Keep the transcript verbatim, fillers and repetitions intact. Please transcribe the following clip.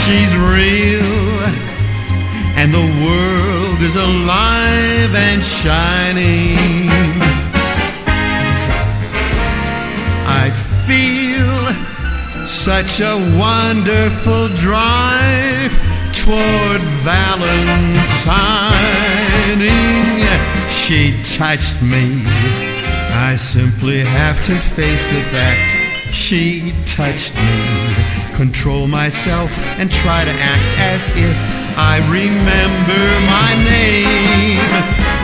She's real, and the world is alive and shining. I feel such a wonderful drive toward Valentining. She touched me. I simply have to face the fact she touched me. Control myself and try to act as if I remember my name.